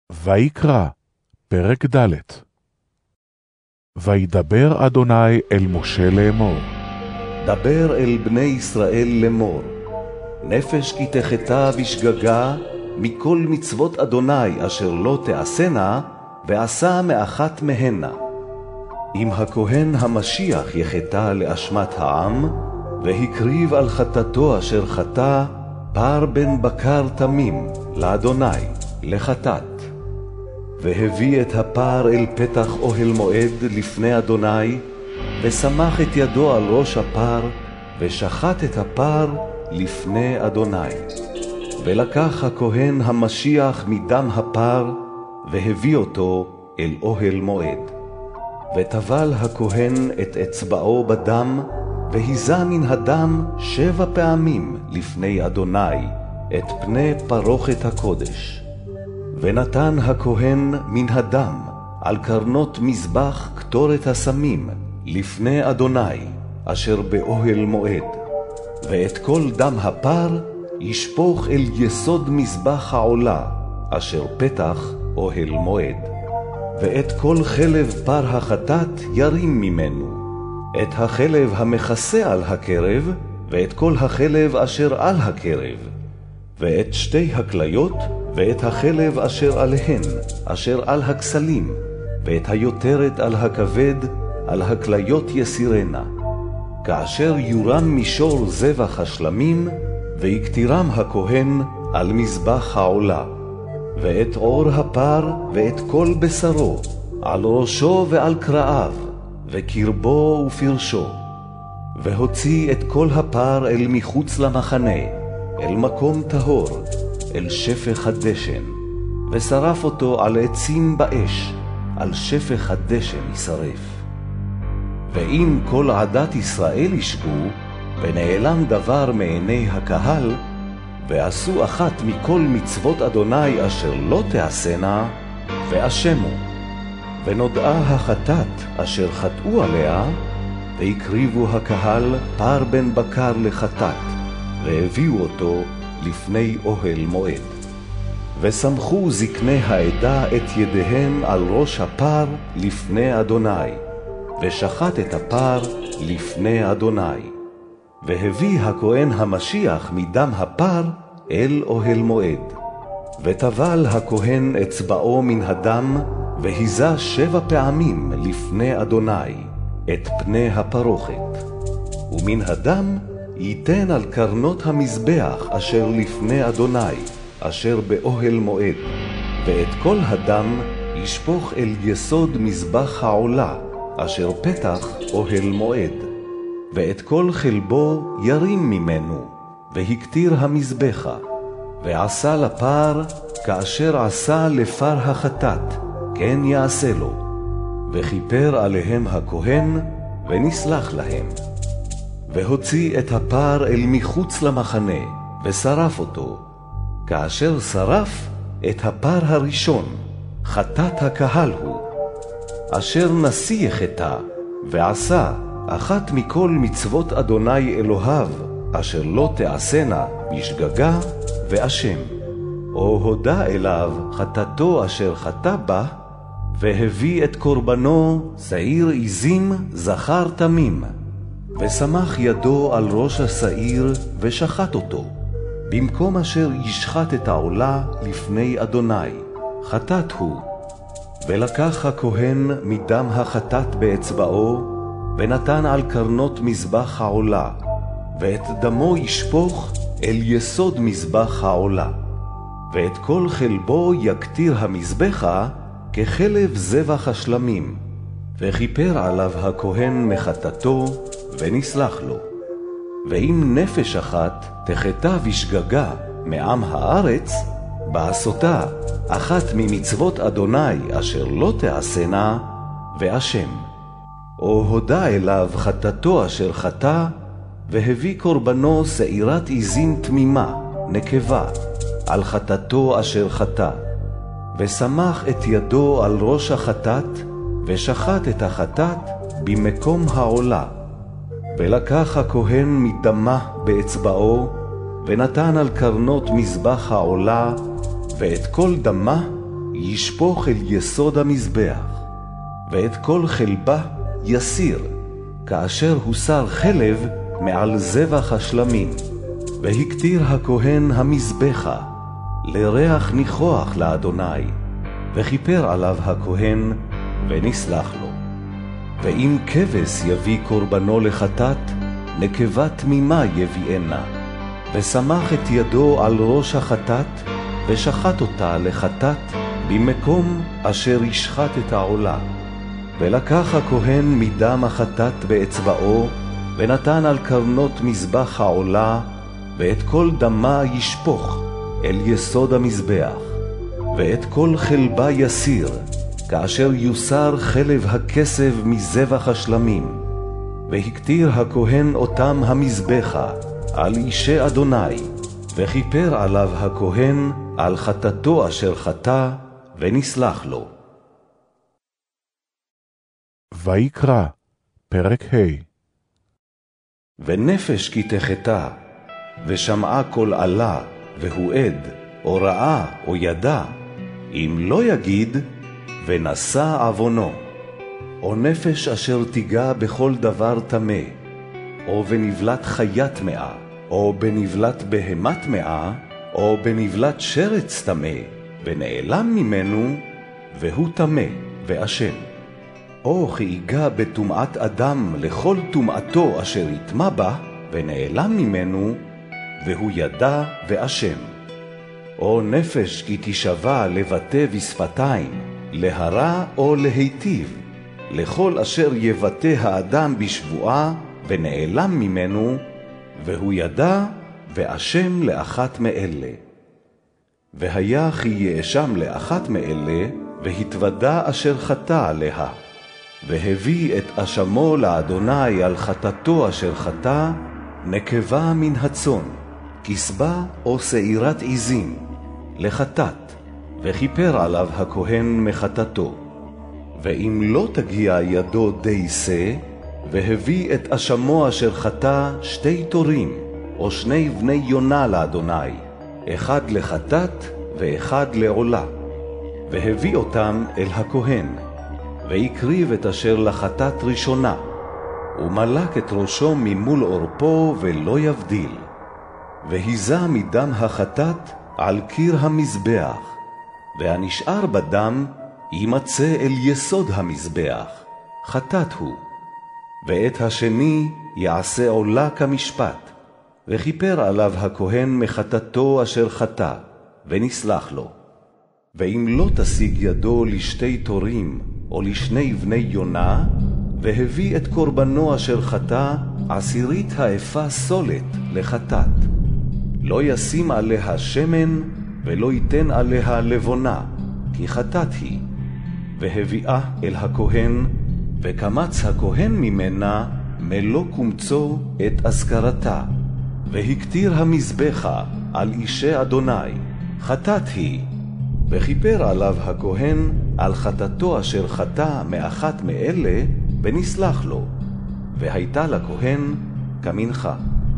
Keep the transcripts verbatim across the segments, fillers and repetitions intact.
ויקרא, פרק ד'. וידבר אדוני אל משה לאמור. דבר אל בני ישראל לאמור, נפש כי תחטא בשגגה מכל מצוות אדוני אשר לא תעשנה, ועשה מאחת מהנה. אם הכהן המשיח יחטא לאשמת העם, והקריב על חטאתו אשר חטא פר בן בקר תמים לאדוני לחטאת, והביא את הפר אל פתח אוהל מועד לפני אדוני, ושמח את ידו על ראש הפר, ושחט את הפר לפני אדוני. ולקח הכהן המשיח מדם הפר, והביא אותו אל אוהל מועד. וטבל הכהן את אצבעו בדם, והיזה מן הדם שבע פעמים לפני אדוני את פני פרוכת הקודש. ונתן הכהן מן הדם על קרנות מזבח קטורת הסמים לפני אדוני אשר באוהל מועד. ואת כל דם הפר ישפוך אל יסוד מזבח העולה אשר פתח אוהל מועד. ואת כל חלב פר החטאת ירים ממנו, את החלב המכסה על הקרב, ואת כל החלב אשר על הקרב, ואת שתי הכליות, ואת החלב אשר עליהן, אשר על הכסלים, ואת היותרת על הכבד, על הכליות יסירנה. כאשר יורם מישור זבח השלמים, ויקטירם הכהן על מזבח העולה. ואת עור הפר ואת כל בשרו, על ראשו ועל קרעיו, וקרבו ופרשו. והוציא את כל הפר אל מחוץ למחנה, אל מקום טהור, אל שפך הדשן, ושרף אותו על עצים באש, על שפך הדשן ישרף. ואם כל עדת ישראל ישגו, ונעלם דבר מעיני הקהל, ועשו אחת מכל מצוות אדוני אשר לא תעשנה, ואשמו, ונודעה החטאת אשר חטאו עליה, והקריבו הקהל פר בן בקר לחטאת, והביאו אותו לפני אוהל מועד. וסמכו זקני העדה את ידיהם על ראש הפר לפני אדוני, ושחט את הפר לפני אדוני. והביא הכהן המשיח מדם הפר אל אוהל מועד. וטבל הכהן אצבעו מן הדם, והיזה שבע פעמים לפני אדוני את פני הפרוכת. ומן הדם ייתן על קרנות המזבח אשר לפני אדוני, אשר באוהל מועד, ואת כל הדם ישפוך אל יסוד מזבח העולה, אשר פתח אוהל מועד. ואת כל חלבו ירים ממנו, והקטיר המזבחה, ועשה לפר כאשר עשה לפר החטאת, כן יעשה לו. וכיפר עליהם הכהן, ונסלח להם. והוציא את הפר אל מחוץ למחנה, ושרף אותו. כאשר שרף את הפר הראשון, חטאת הקהל הוא, אשר נשיא חטא, ועשה אחת מכל מצוות אדוני אלוהיו, אשר לא תעשנה בשגגה ואשם. או הודה אליו חטאתו אשר חטא בה, והביא את קורבנו שעיר עזים זכר תמים, ושמח ידו על ראש השעיר ושחט אותו, במקום אשר ישחט את העולה לפני אדוני, חטאת הוא. ולקח הכהן מדם החטאת באצבעו, ונתן על קרנות מזבח העולה, ואת דמו ישפוך אל יסוד מזבח העולה. ואת כל חלבו יקטיר המזבחה כחלב זבח השלמים, וכיפר עליו הכהן מחטאתו, ונסלח לו. ואם נפש אחת תחטא בשגגה מעם הארץ, בעשותה אחת ממצוות אדוני אשר לא תעשנה, ואשם. או הודה אליו חטאתו אשר חטא, והביא קורבנו שעירת עזים תמימה, נקבה, על חטאתו אשר חטא, ושמח את ידו על ראש החטאת, ושחט את החטאת במקום העולה. ולקח הכהן מדמה באצבעו, ונתן על קרנות מזבח העולה, ואת כל דמה ישפוך אל יסוד המזבח, ואת כל חלבה יסיר, כאשר הוסר חלב מעל זבח השלמים. והקטיר הכהן המזבחה, לריח ניחוח לאדוני, וכיפר עליו הכהן, ונסלח לו. ואם כבש יביא קורבנו לחטאת, נקבה תמימה יביאנה, ושמח את ידו על ראש החטאת, ושחט אותה לחטאת במקום אשר ישחט את העולה. ולקח הכהן מדם החטאת באצבעו, ונתן על קרנות מזבח העולה, ואת כל דמה ישפוך אל יסוד המזבח, ואת כל חלבה יסיר, כאשר יוסר חלב הכסף מזבח השלמים. והקטיר הכהן אותם המזבחה על אישי אדוני, וכיפר עליו הכהן על חטאתו אשר חטא, ונסלח לו. ויקרא, פרק ה'. ונפש כי תחטא, ושמעה כל עלה, והוא עד, או ראה, או ידע, אם לא יגיד, ונשא עוונו. או נפש אשר תיגע בכל דבר טמא, או בנבלת חיה טמאה, או בנבלת בהמה טמאה, או בנבלת שרץ טמא, ונעלם ממנו, והוא טמא ואשם. או חיגע בטומאת אדם לכל טומאתו אשר יטמא בה, ונעלם ממנו, והוא ידע ואשם. או נפש כי תשבע לבטא בשפתיים, להרע או להיטיב, לכל אשר יבטא האדם בשבועה, ונעלם ממנו, והוא ידע ואשם לאחת מאלה. והיה כי יאשם לאחת מאלה, והתוודע אשר חטא עליה, והביא את אשמו לאדוני על חטאתו אשר חטא, נקבה מן הצאן, כסבה או שעירת עזים, לחטאת, וכיפר עליו הכהן מחטאתו. ואם לא תגיע ידו די שא, והביא את אשמו אשר חטא שתי תורים, או שני בני יונה לאדוני, אחד לחטאת ואחד לעולה, והביא אותם אל הכהן, והקריב את אשר לחטאת ראשונה, ומלק את ראשו ממול עורפו ולא יבדיל, והיזה מדם החטאת על קיר המזבח, והנשאר בדם יימצא אל יסוד המזבח, חטאת הוא. ואת השני יעשה עולה כמשפט, וכיפר עליו הכהן מחטאתו אשר חטא, ונסלח לו. ואם לא תשיג ידו לשתי תורים, או לשני בני יונה, והביא את קורבנו אשר חטא, עשירית האפה סולת לחטאת. לא ישים עליה שמן, ולא ייתן עליה לבונה, כי חטאת היא. והביאה אל הכהן, וקמץ הכהן ממנה מלוא קומצו את אזכרתה, והקטיר המזבחה על אישי אדוני, חטאת היא. וכיפר עליו הכהן על חטאתו אשר חטא מאחת מאלה, ונסלח לו, והייתה לכהן כמנחה.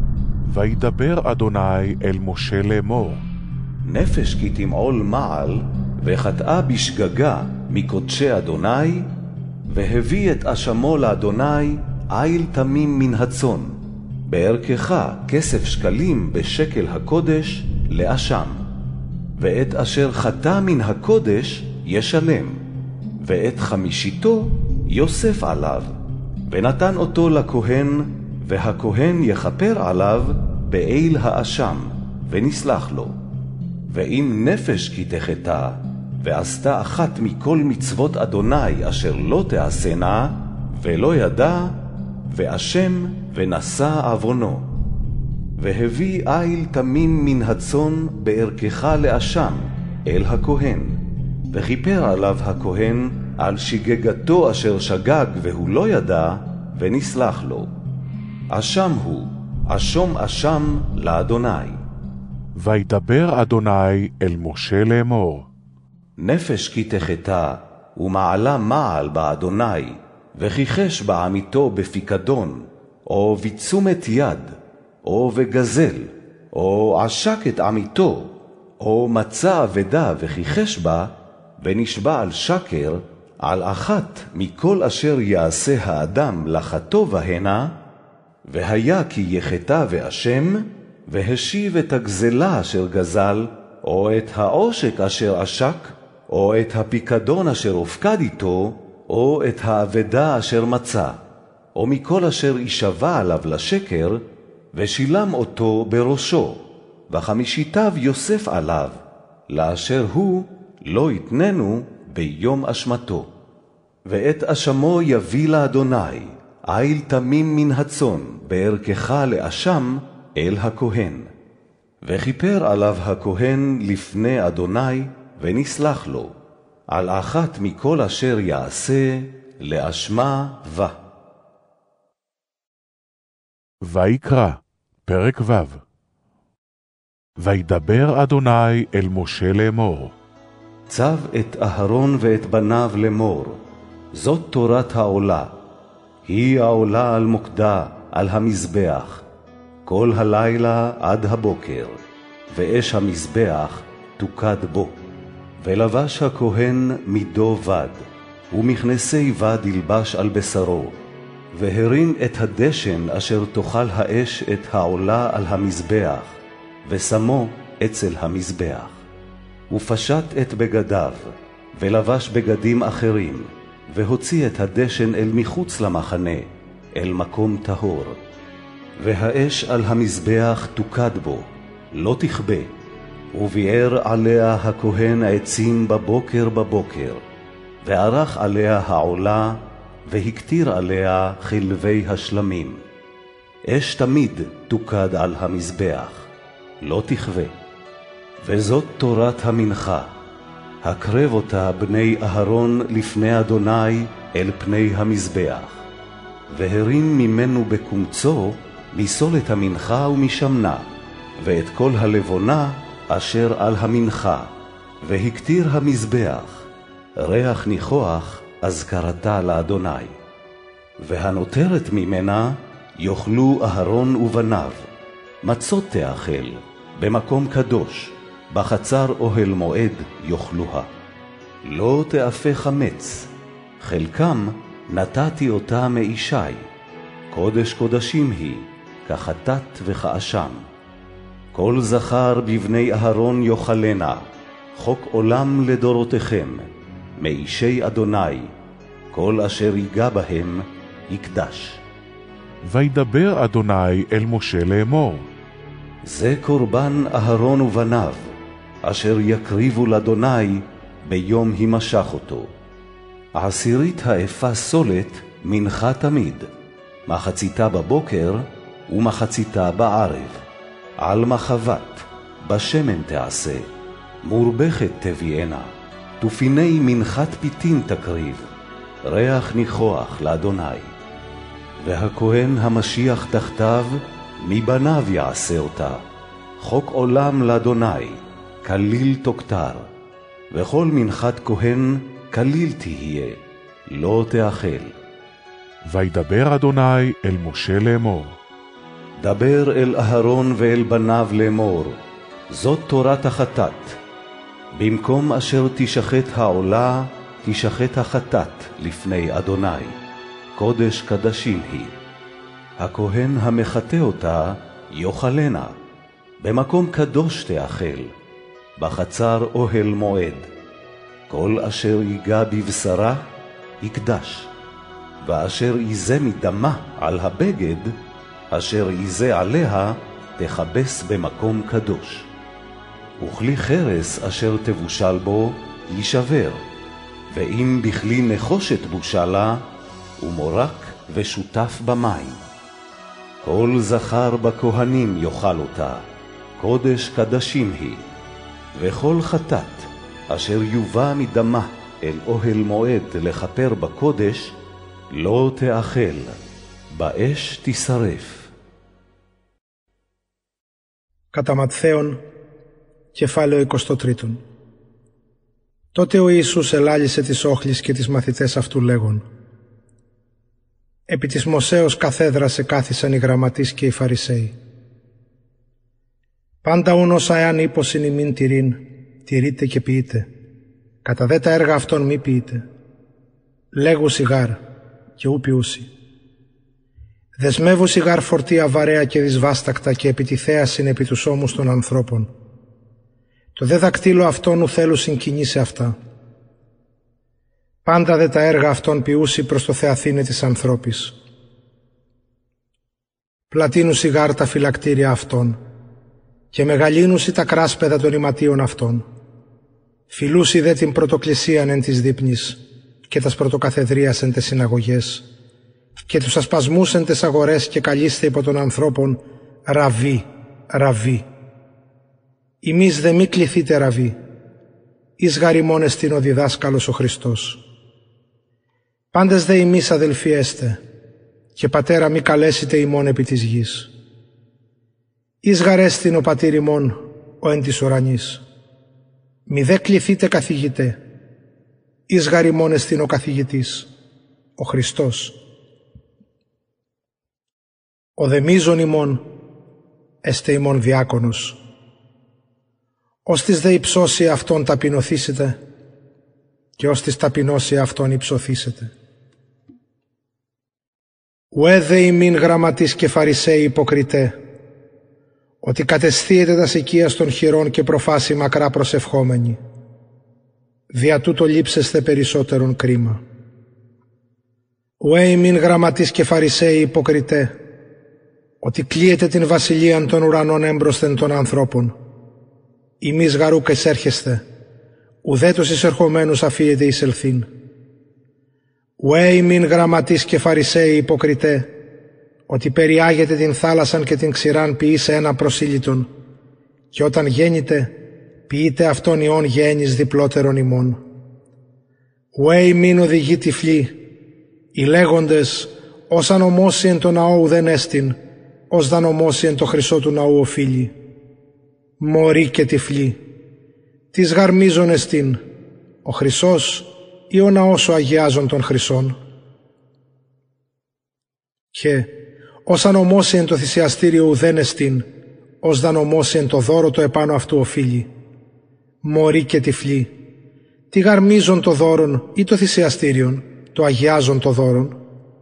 וידבר אדוני אל משה לאמור, נפש כי תמעול מעל, וחטאה בשגגה מקודשי אדוני, והביא את אשמו לאדוני איל תמים מן הצאן, בערכך כסף שקלים בשקל הקודש לאשם. ואת אשר חטא מן הקודש ישלם, ואת חמישיתו יוסף עליו, ונתן אותו לכהן, והכהן יכפר עליו באיל האשם, ונסלח לו. ואם נפש כי תחטא, ועשתה אחת מכל מצוות אדוני אשר לא תעשנה, ולא ידע, ואשם ונשא עוונו. והביא איל תמים מן הצאן בערכך לאשם אל הכהן, וכיפר עליו הכהן על שגגתו אשר שגג והוא לא ידע, ונסלח לו. אשם הוא, אשום אשם לאדוני. וידבר אדוני אל משה לאמור, נפש כי תחטא, ומעלה מעל באדוני, וכיחש בעמיתו בפיקדון, או בתשומת יד, או בגזל, או עשק את עמיתו, או מצא אבדה וכיחש בה, ונשבע על שקר, על אחת מכל אשר יעשה האדם לחטוא בהנה, והיה כי יחטא ואשם, והשיב את הגזלה אשר גזל, או את העושק אשר עשק, או את הפיקדון אשר הופקד איתו, או את האבדה אשר מצא, או מכל אשר יישבע עליו לשקר, ושילם אותו בראשו, וחמישיתיו יוסף עליו, לאשר הוא לא יתננו ביום אשמתו. ואת אשמו יביא לאדוני, עיל תמים מן הצאן, בערכך לאשם אל הכהן. וכיפר עליו הכהן לפני אדוני, ונסלח לו, על אחת מכל אשר יעשה, לאשמה בה. ויקרא, פרק ו'. וידבר אדוני אל משה לאמור. צב את אהרון ואת בניו לאמור, זאת תורת העולה. היא העולה על מוקדה, על המזבח, כל הלילה עד הבוקר, ואש המזבח תוקד בו. ולבש הכהן מידו בד, ומכנסי בד ילבש על בשרו, והרים את הדשן אשר תאכל האש את העולה על המזבח, ושמו אצל המזבח. ופשט את בגדיו, ולבש בגדים אחרים, והוציא את הדשן אל מחוץ למחנה, אל מקום טהור. והאש על המזבח תוקד בו, לא תכבה, וביער עליה הכהן העצים בבוקר בבוקר, וערך עליה העולה, והקטיר עליה חלבי השלמים. אש תמיד תוקד על המזבח, לא תכבה. וזאת תורת המנחה, הקרב אותה בני אהרון לפני אדוני אל פני המזבח, והרים ממנו בקומצו מסולת המנחה ומשמנה, ואת כל הלבונה אשר על המנחה, והקטיר המזבח, ריח ניחוח אזכרתה לאדוני. והנותרת ממנה יאכלו אהרון ובניו, מצות תאכל, במקום קדוש, בחצר אוהל מועד יאכלוה. לא תאפה חמץ, חלקם נתתי אותה מאישי, קודש קודשים היא, כחטאת וכאשם. כל זכר בבני אהרון יאכלנה, חוק עולם לדורותיכם, מאישי אדוני, כל אשר ייגע בהם יקדש. וידבר אדוני אל משה לאמור. זה קורבן אהרון ובניו, אשר יקריבו לאדוני ביום הימשך אותו. עשירית האפה סולת מנחה תמיד, מחציתה בבוקר ומחציתה בערב. על מחבת, בשמן תעשה, מורבכת תביאנה, תופיני מנחת פיתין תקריב, ריח ניחוח לאדוני. והכהן המשיח תחתיו, מבניו יעשה אותה, חוק עולם לאדוני, כליל תוקטר. וכל מנחת כהן כליל תהיה, לא תאכל. וידבר אדוני אל משה לאמור. דבר אל אהרון ואל בניו לאמור, זאת תורת החטאת. במקום אשר תשחט העולה, תשחט החטאת לפני אדוני, קודש קדשים היא. הכהן המחטא אותה יאכלנה, במקום קדוש תאכל, בחצר אוהל מועד. כל אשר ייגע בבשרה יקדש, ואשר יזה מדמה על הבגד, אשר יזה עליה תכבס במקום קדוש. וכלי חרס אשר תבושל בו יישבר, ואם בכלי נחושת בושלה, ומורק ושותף במים. כל זכר בכהנים יאכל אותה, קודש קדשים היא. וכל חטאת אשר יובא מדמה אל אוהל מועד לכפר בקודש, לא תאכל, באש תשרף. Κατά Ματθαίον, κεφάλαιο είκοσι τρία. Τότε ο Ιησούς ελάλησε τις όχλης και τις μαθητές αυτού λέγον: Επί της Μωσέως καθέδρας εκάθισαν οι γραμματείς και οι Φαρισαίοι. Πάντα ούν όσα εάν ύποσιν ημίν τηρήν, τηρείτε και ποιείτε, κατά δε τα έργα αυτών μη ποιείτε. Λέγουσι γάρ και ου ποιούσι. Δεσμεύουσι γάρ φορτία βαρέα και δυσβάστακτα και επιτιθέασιν επί τους ώμους των ανθρώπων. Το δε δακτύλο αυτών ου θέλουσιν κινήσει αυτά. Πάντα δε τα έργα αυτών ποιούσι προς το θεαθήνε της ανθρώπης. Πλατίνουσι γάρ τα φυλακτήρια αυτών και μεγαλύνουσι τα κράσπεδα των ηματίων αυτών. Φιλούσι δε την πρωτοκλησίαν εν της δείπνης και τας πρωτοκαθεδρίας εν τες συναγωγές και τους ασπασμούς εν τες αγορές και καλείστε υπό των ανθρώπων ραβί, ραβί. Ημείς δε μη κληθείτε ραβί, εις γαριμόν εστιν ο διδάσκαλος ο Χριστός. Πάντες δε ημείς αδελφοί έστε, και πατέρα μη καλέσετε ημών επί της γης. Εις γαρέστην ο πατήρ ημών, ο εν της ουρανής. Μη δε κληθείτε καθηγητέ, εις γαριμόν εστιν ο καθηγητής, ο Χριστός. Ο δε μείζων ημών, εστε ημών διάκονος. Ως της δε υψώσει αυτόν ταπεινωθήσετε, και ως της ταπεινώσει αυτόν υψωθήσετε. Ουέ δε ημίν γραμματείς και φαρισαίοι υποκριτέ, ότι κατεσθίετε τας οικίας των χειρών και προφάσει μακρά προσευχόμενοι. Δια τούτο λείψεσθε περισσότερον κρίμα. Ουέ ημίν γραμματείς και φαρισαίοι υποκριτέ, ότι κλείετε την βασιλείαν των ουρανών έμπροσθεν των ανθρώπων. Ημείς γαρούκ εισέρχεστε, ουδέ τους εισερχομένους αφίετε εισελθήν. Ουέ ημίν γραμματείς και φαρισαίοι υποκριτέ, ότι περιάγετε την θάλασσαν και την ξηράν ποιήσε ένα προσήλυτον, και όταν γέννητε, ποιείτε αυτόν ιών γέννης διπλότερον ημών. Ουέ ημίν οδηγεί τυφλοί, οι λέγοντες, ως ανομώσει εν το ναό ουδέν έστιν, ως δανομώσει εν το χρυσό του ναού οφείλει. Μωροί και τυφλοί, τις γαρμίζων εστιν, ο χρυσός ή ο ναός ο αγιάζων των χρυσών. Και ως ανομώσει εν το θυσιαστήριο ουδέν εστιν, ως δανομώσει εν το δώρο το επάνω αυτού οφείλει. Μωροί και τυφλοί, τι γαρμίζων το δώρον ή το θυσιαστήριον, το αγιάζων το δώρον.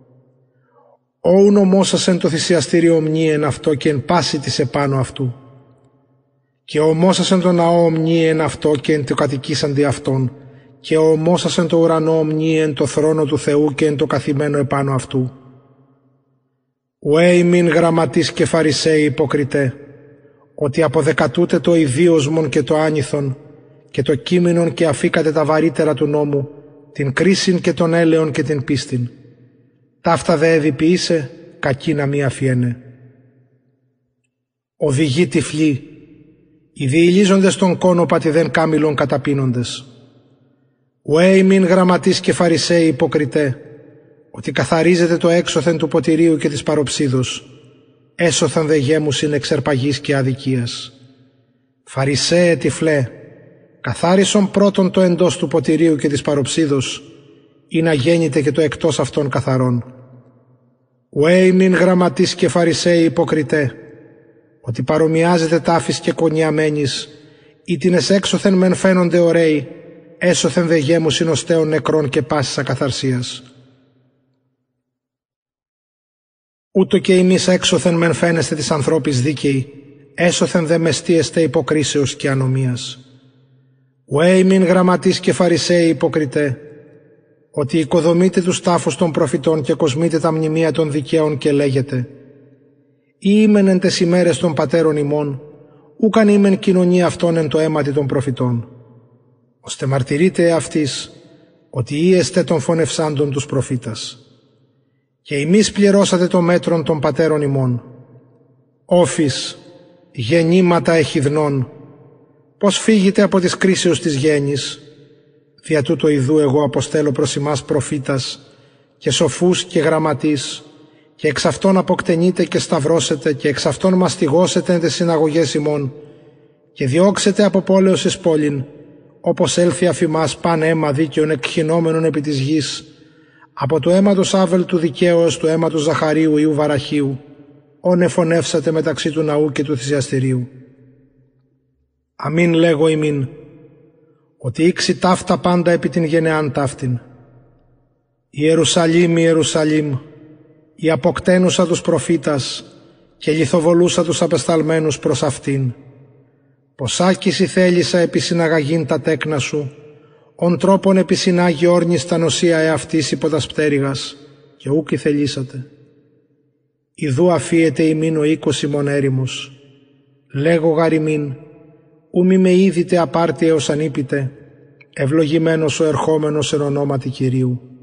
Όουν ομόσας εν το θυσιαστήριο ομνί εν αυτό και εν πάση της επάνω αυτού. Και ομόσας εν το ναό ομνί εν αυτό και εν το κατοικήσαντι αυτόν, και ομόσας εν το ουρανό ομνί εν το θρόνο του Θεού και εν το καθημένο επάνω αυτού. Ουέ ημίν γραμματείς και φαρισαίοι υποκριτέ, ότι αποδεκατούτε το ιδίωσμον και το άνηθον, και το κείμενον και αφήκατε τα βαρύτερα του νόμου, την κρίσιν και τον έλεον και την πίστην. Ταύτα δε εδιποιήσε, κακή να μη αφιένε. Οδηγεί τυφλοί, οι διηλίζοντες των κόνο πατηδέν κάμιλων καταπίνοντες. Ουέ ημίν γραμματείς και φαρισαίοι υποκριτέ, ότι καθαρίζετε το έξωθεν του ποτηρίου και της παροψίδος, έσωθαν δε γέμουσιν εξερπαγής και αδικίας. Φαρισαίε τυφλέ, καθάρισον πρώτον το εντός του ποτηρίου και της παροψίδος, ή να γέννητε και το εκτός αυτών καθαρών. Ουέ ημίν γραμματείς και φαρισαίοι υποκριτέ, ότι παρομοιάζετε τάφης και κονιαμένης, ή τινες έξωθεν μεν φαίνονται ωραίοι, έσωθεν δε γέμουσιν οστέων νεκρών και πάσης ακαθαρσίας. Ούτω και εμείς έξωθεν μεν φαίνεστε της ανθρώπης δίκαιοι, έσωθεν δε μεστίεστε υποκρίσεως και ανομίας. Ουέ ημίν γραμματείς και φαρισαίοι υποκριτέ, ότι οικοδομείτε τους τάφους των προφητών και κοσμείτε τα μνημεία των δικαίων και λέγετε, ή ήμεν εν τες ημέρες των πατέρων ημών, ούκαν ήμεν κοινωνία αυτών εν το αίματι των προφητών, ώστε μαρτυρείτε αυτής, ότι είεστε των φωνευσάντων τους προφήτας. Και εμείς πληρώσατε το μέτρον των πατέρων ημών. Όφης, γεννήματα εχιδνών, πως φύγετε από της κρίσεως της γέννης. Δια τούτο ιδού εγώ αποστέλω προς ημάς προφήτας και σοφούς και γραμματείς, και εξ αυτών αποκτενείτε και σταυρώσετε και εξ αυτών μαστιγώσετε εν τες συναγωγές ημών, και διώξετε από πόλεως εις πόλην, όπως έλθει αφημάς παν αίμα δίκαιων εκχυνόμενων επί της γης, από το αίματος Άβελ του δικαίου έως του αίματος Ζαχαρίου Ιού Βαραχίου, όν εφωνεύσατε μεταξύ του ναού και του θυσιαστηρίου. Αμήν λέγω ημίν, ότι ήξι ταύτα πάντα επί την γενεάν ταύτην. Ιερουσαλήμ, Ιερουσαλήμ, η αποκτένουσα τους προφήτας και λιθοβολούσα τους απεσταλμένους προς αυτήν. Ποσάκηση θέλησα επί συναγαγήν τα τέκνα σου, ον τρόπον επί συνάγει όρνης τα νοσία εαυτής υπό τας πτέρυγας, και ούκ ηθελήσατε. Ιδού αφίεται ημίν ο οίκος ημών έρημος. Λέγω γαρ ημίν, ου μη με είδητε απάρτη έως ανήπητε, ευλογημένος ο ερχόμενος εν ονόματι Κυρίου.